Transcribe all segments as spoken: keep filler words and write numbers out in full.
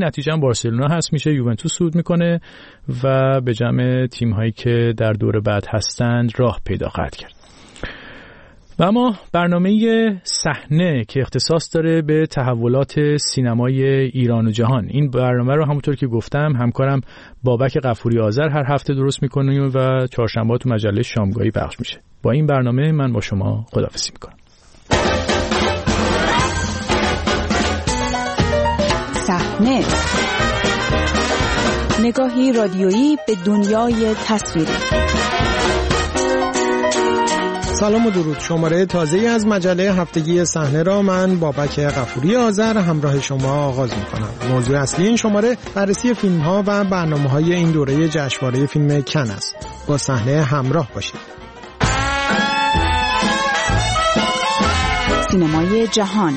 این نتیجه هم بارسلونا هست میشه، یوونتوس صعود میکنه و به جمع تیم‌هایی که در دور بعد هستند راه پیدا خواهد کرد. و اما برنامه صحنه که اختصاص داره به تحولات سینمای ایران و جهان، این برنامه رو همونطور که گفتم همکارم بابک غفوری آذر هر هفته درست میکنه و چهارشنبه تو مجله شامگاهی پخش میشه. با این برنامه من با شما خداحافظی میکنم. صحنه، نگاهی رادیویی به دنیای تصویری. سلام و درود. شماره تازه‌ای از مجله هفتگی صحنه را من بابک غفوری آذر همراه شما آغاز می‌کنم. موضوع اصلی این شماره بررسی فیلم‌ها و برنامه‌های این دوره جشنواره فیلم کن است. با صحنه همراه باشید. سینمای جهان.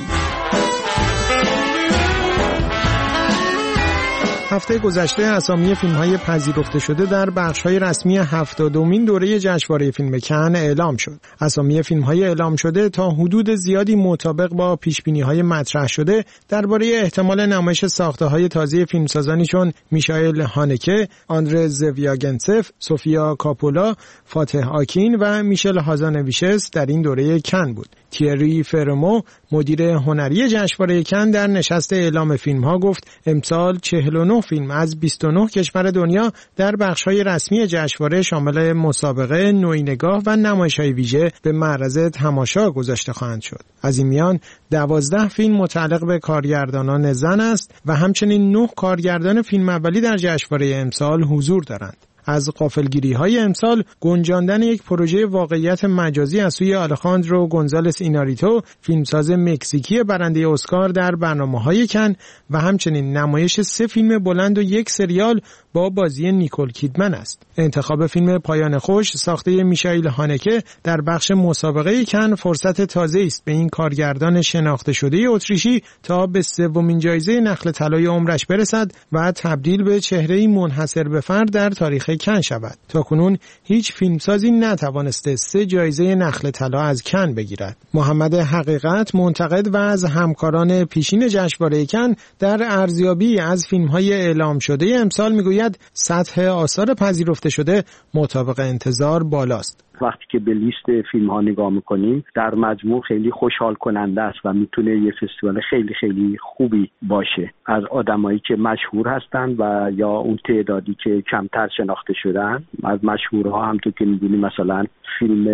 هفته گذشته اسامی فیلم‌های پذیرفته شده در بخش‌های رسمی هفتادمین دوره جشنواره فیلم کن اعلام شد. اسامی فیلم‌های اعلام شده تا حدود زیادی مطابق با پیش‌بینی‌های مطرح شده درباره احتمال نمایش ساخته‌های تازه فیلمسازانی چون میشائیل هانکه، آندره زویاگنتسف، سوفیا کاپولا، فاتح آکین و میشل هازانویشس در این دوره کن بود. تیری فرمو مدیر هنری جشنواره کن در نشست اعلام فیلم‌ها گفت امسال چهل و نه فیلم از بیست و نه کشور دنیا در بخش‌های رسمی جشنواره شامل مسابقه، نوعی‌نگاه و نمایش‌های ویژه به معرض تماشا گذاشته خواهند شد. از این میان دوازده فیلم متعلق به کارگردانان زن است و همچنین نه کارگردان فیلم اولی در جشنواره امسال حضور دارند. از غافلگیری‌های امسال گنجاندن یک پروژه واقعیت مجازی از سوی آلخاندرو گونزالس ایناریتو، فیلمساز مکزیکی برنده اسکار در برنامه‌های کن و همچنین نمایش سه فیلم بلند و یک سریال با بازی نیکول کیدمن است. انتخاب فیلم پایان خوش ساخته میشائیل هانکه در بخش مسابقه کن فرصت تازه‌ای است به این کارگردان شناخته شده اتریشی تا به سومین جایزه نخل طلای عمرش برسد و تبدیل به چهره‌ای منحصر به فرد در تاریخ کن شود. تاکنون هیچ فیلمسازی نتوانسته سه جایزه نخل طلا از کن بگیرد. محمد حقیقت منتقد و از همکاران پیشین جشنواره کن در ارزیابی از فیلم‌های اعلام شده امسال میگوید سطح آثار پذیرفته شده مطابق انتظار بالاست. وقتی که به لیست فیلم ها نگاه میکنیم در مجموع خیلی خوشحال کننده است و میتونه یه فستیوال خیلی خیلی خوبی باشه. از آدمایی که مشهور هستن و یا اون تعدادی که کمتر شناخته شدن. از مشهورها همونطور که میدونیم مثلا فیلم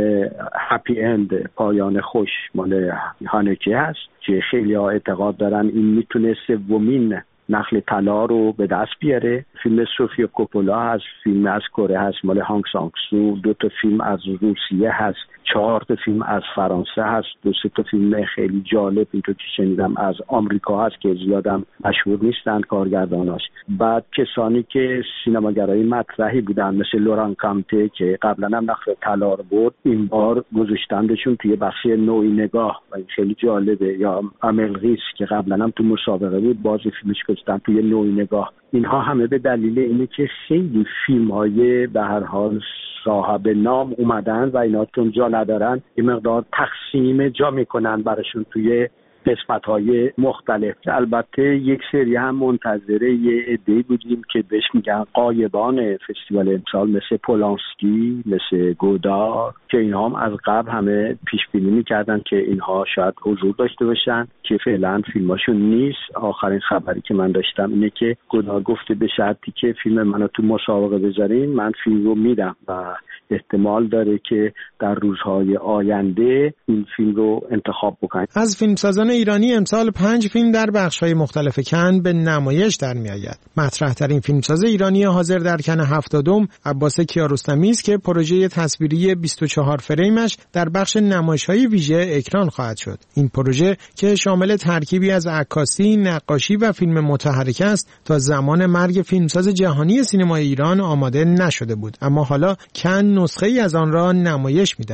هپی اند پایان خوش مال هانکه هست که خیلی ها اعتقاد دارن این میتونه سومین نخل طلا رو به دست بیاره. فیلم سوفیا کوپولا هست، فیلم از کره هست مال هانگ سانگ سو، دو تا فیلم از روسیه هست، چهار تا فیلم از فرانسه هست، دو سه تا فیلم خیلی جالب اینطور که شنیدم از آمریکا هست که زیادم مشهور نیستند کارگرداناش. بعد کسانی که سینماگرای مطرحی بودن مثل لوران کامته که قبلا هم نخل طلا رو برد، این بار گذاشتندشون توی بخش نوعی‌نگاه و این خیلی جالبه. یا املغیس که قبلا هم تو مسابقه بود باز فیلمش گذاشتن توی نوعی‌نگاه. اینها همه به دلیل اینه که خیلی فیلم‌های به هر حال صاحب نام اومدن و اینا چون جا ندارن یه مقدار تقسیم جا میکنن براشون توی قسمت‌های مختلف. البته یک سری هم منتظره یه عده‌ای بودیم که بهش میگن غایبان فستیوال امسال مثل پولانسکی، مثل گودار که اینها هم از قبل همه پیش بینی میکردن که اینها شاید حضور داشته باشن که فعلا فیلماشون نیست. آخرین خبری که من داشتم اینه که گودار گفته به شرطی که فیلم منو تو مسابقه بذارین من فیلم رو میدم و احتمال داره که در روزهای آینده این فیلم رو انتخاب بکنن. از فیلمسازان ایرانی امسال پنج فیلم در بخش‌های مختلف کن به نمایش در میآید. مطرح‌ترین فیلمساز ایرانی حاضر در کن هفتادم عباس کیارستمی است که پروژه تصویری بیست و چهار فریمش در بخش نمایش‌های ویژه اکران خواهد شد. این پروژه که شامل ترکیبی از عکاسی، نقاشی و فیلم متحرک است تا زمان مرگ فیلمساز جهانی سینمای ایران آماده نشده بود، اما حالا کن نسخه‌ای از آن را نمایش می‌دهد.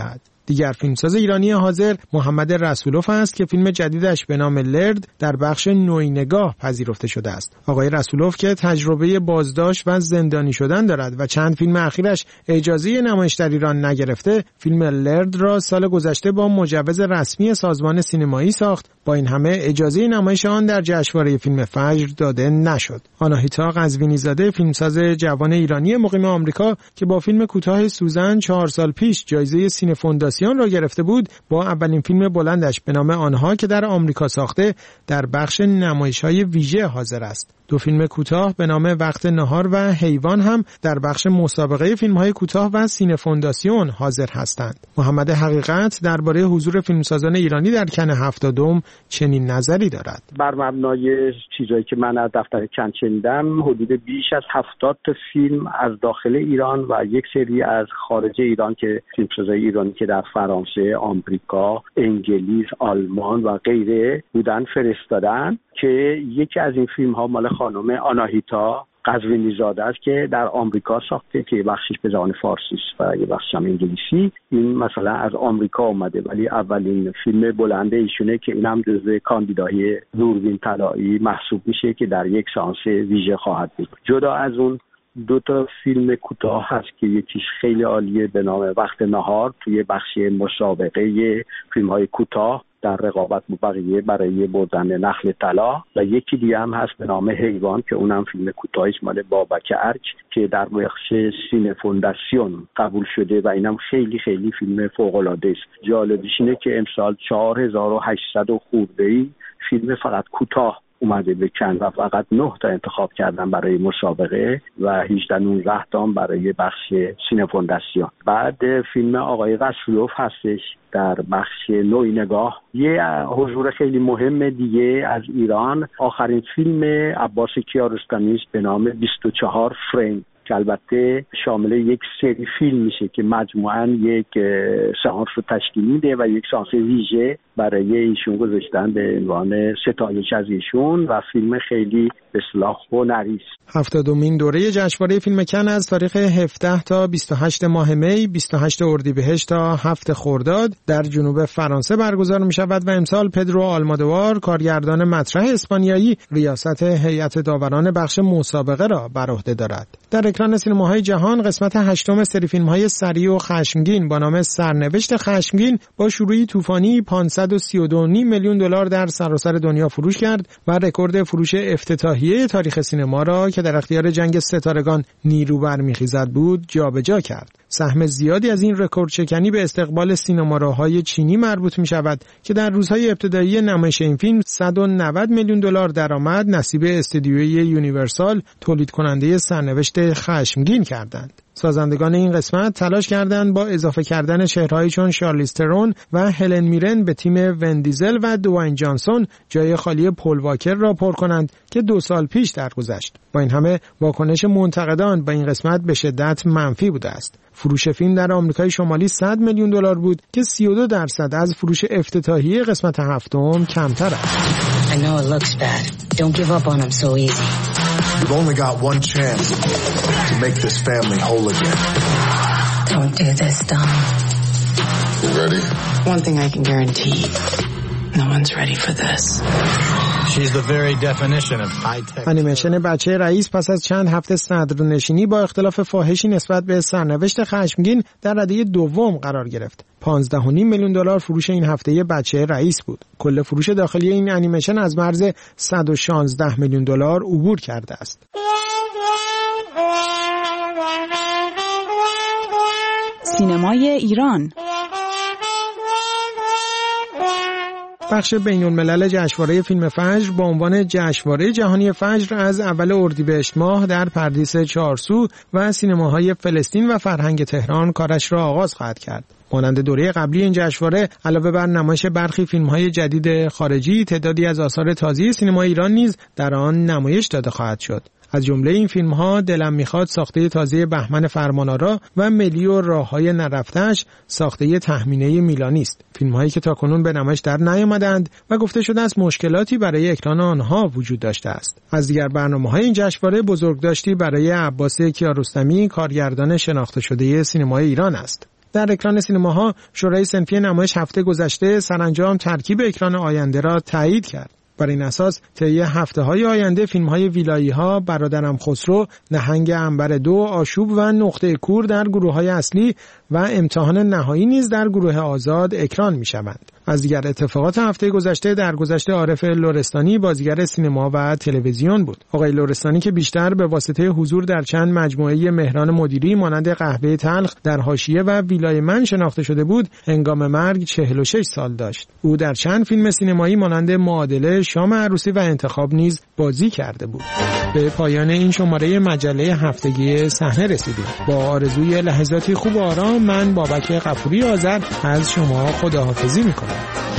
دیگر فیلمساز ایرانی حاضر محمد رسولوف است که فیلم جدیدش به نام لرد در بخش نوینگاه پذیرفته شده است. آقای رسولوف که تجربه بازداشت و زندانی شدن دارد و چند فیلم اخیرش اجازه نمایش در ایران نگرفته، فیلم لرد را سال گذشته با مجوز رسمی سازمان سینمایی ساخت. با این همه اجازه نمایش آن در جشنواره فیلم فجر داده نشد. آناهیتا قزوینی زاده فیلمساز جوان ایرانی مقیم آمریکا که با فیلم کوتاه سوزن چهار سال پیش جایزه سینه فونداسیون را گرفته بود، با اولین فیلم بلندش به نام آنها که در آمریکا ساخته در بخش نمایش‌های ویژه حاضر است. دو فیلم کوتاه به نام وقت نهار و حیوان هم در بخش مسابقه فیلم‌های کوتاه و سینه فونداسیون حاضر هستند. محمد حقیقت درباره حضور فیلمسازان ایرانی در کن هفتادم چنین نظری دارد. بر مبنای چیزایی که من از دفتر کن شنیدم، حدود بیش از هفتاد تا فیلم از داخل ایران و یک سری از خارج ایران که فیلمسازای ایرانی که در فرانسه، آمریکا، انگلیس، آلمان و غیره بودن فرستادن که یکی از این فیلم ها مال خانم آناهیتا قزوینی زاده است که در آمریکا ساخته که بخشش به زبان فارسی است و یه بخشش هم انگلیسی. این مثلا از آمریکا اومده ولی اولین فیلم بلند ایشونه که این هم جزو کاندیدای دوربین طلایی محسوب میشه که در یک سانس ویژه خواهد بود. جدا از اون دو تا فیلم کوتاه هست که یکیش خیلی عالیه به نام وقت نهار توی بخش مسابقه فیلم های کوتاه در رقابت با بقیه برای بردن نخل طلا و یکی دیگه هم هست به نام حیوان که اونم فیلم کوتاهی مال بابک ارج که در بخش سینه فونداسیون قبول شده و اینم خیلی خیلی فیلم فوق العاده است. جالبیش اینه که امسال چهار هزار و هشتصد خورده‌ای فیلم فقط کوتاه اومده به کن و فقط نه تا انتخاب کردن برای مسابقه و هجده نوزده تا برای بخش سینه فونداسیون. بعد فیلم آقای رسولوف هستش در بخش نوینگاه. یه حضور خیلی مهم دیگه از ایران، آخرین فیلم عباس کیارستمی است به نام بیست و چهار فریم که البته شامل یک سری فیلم میشه که مجموعاً یک سانس رو تشکیل میده و یک سانس ویژه برای ایشون گذاشتن به عنوان ستایش از ایشون و فیلم خیلی به اصطلاح هنری است. هفتادمین دوره جشنواره فیلم کن از تاریخ هفده تا بیست و هشت ماه می، بیست و هشت اردیبهشت تا هفت خرداد در جنوب فرانسه برگزار می شود و امسال پدرو آلمادوار کارگردان مطرح اسپانیایی ریاست هیئت داوران بخش مسابقه را بر عهده دارد. در اکران سینماهای جهان قسمت هشتم سری فیلم‌های سریع و خشمگین با نام سرنوشت خشمگین با شروعی طوفانی پانصد و سی و دو و نیم میلیون دلار در سراسر دنیا فروش کرد و رکورد فروش افتتاحیه تاریخ سینما را که در اختیار جنگ ستارگان نیرو برمیخیزد بود جابجا کرد. سهم زیادی از این رکورد شکنی به استقبال سینماراهای چینی مربوط می شود که در روزهای ابتدایی نمایش این فیلم صد و نود میلیون دلار درآمد نصیب استودیوی یونیورسال تولید کننده سرنوشت خشمگین کردند. سازندگان این قسمت تلاش کردند با اضافه کردن چهرهایی چون شارلیز ترون و هلن میرن به تیم ون دیزل و دوین جانسون جای خالی پل واکر را پر کنند که دو سال پیش درگذشت. با این همه واکنش منتقدان با این قسمت به شدت منفی بوده است. فروش فیلم در آمریکای شمالی صد میلیون دلار بود که سی و دو درصد از فروش افتتاحیه قسمت هفتم کمتر است. I know it looks bad. Don't give up on him so easy. You've only got one chance to make this family whole again. Don't do this, Dom. You ready? One thing I can guarantee. No one's ready for this. She's the very definition of high-tech. انیمیشن بچه رئیس پس از چند هفته صدرنشینی با اختلاف فاحشی نسبت به سرنوشت خشمگین در رده دوم قرار گرفت. پانزده و نیم میلیون دلار فروش این هفته بچه رئیس بود. کل فروش داخلی این انیمیشن از مرز صد و شانزده میلیون دلار عبور کرده است. سینمای ایران. بخش بین الملل جشنواره فیلم فجر با عنوان جشنواره جهانی فجر از اول اردیبهشت ماه در پردیس چهارسو و سینماهای فلسطین و فرهنگ تهران کارش را آغاز خواهد کرد. مانند دوره قبلی این جشنواره علاوه بر نمایش برخی فیلم‌های جدید خارجی، تعدادی از آثار تازه سینما ایران نیز در آن نمایش داده خواهد شد. از جمله این فیلم‌ها دلم میخواد ساخته تازه بهمن فرمانآرا و ملی و راه‌های نرفته‌اش ساخته تهمینه میلانی است. فیلم‌هایی که تاکنون به نمایش در نیامدند و گفته شده است مشکلاتی برای اکران آنها وجود داشته است. از دیگر برنامه‌های این جشنواره بزرگداشتی برای عباس کیارستمی کارگردان شناخته شده سینمای ایران است. در اکران سینماها شورای صنفی نمایش هفته گذشته سرانجام ترکیب اکران آینده را تایید کرد. بر این اساس طی هفته‌های آینده فیلم‌های ویلایی‌ها، برادرم خسرو، نهنگ عنبر دو، آشوب و نقطه کور در گروه‌های اصلی و امتحان نهایی نیز در گروه آزاد اکران می‌شوند. از دیگر اتفاقات هفته گذشته در گذشته عارف لرستانی بازیگر سینما و تلویزیون بود. آقای لرستانی که بیشتر به واسطه حضور در چند مجموعه مهران مدیری مانند قهوه تلخ در حاشیه و ویلای من شناخته شده بود، هنگام مرگ چهل و شش سال داشت. او در چند فیلم سینمایی مانند معادله، شام عروسی و انتخاب نیز بازی کرده بود. به پایان این شماره مجله هفتگی صحنه رسیدیم. با آرزوی لحظاتی خوب و آرام، من بابک غفوری آذر از شما خداحافظی می‌کنم.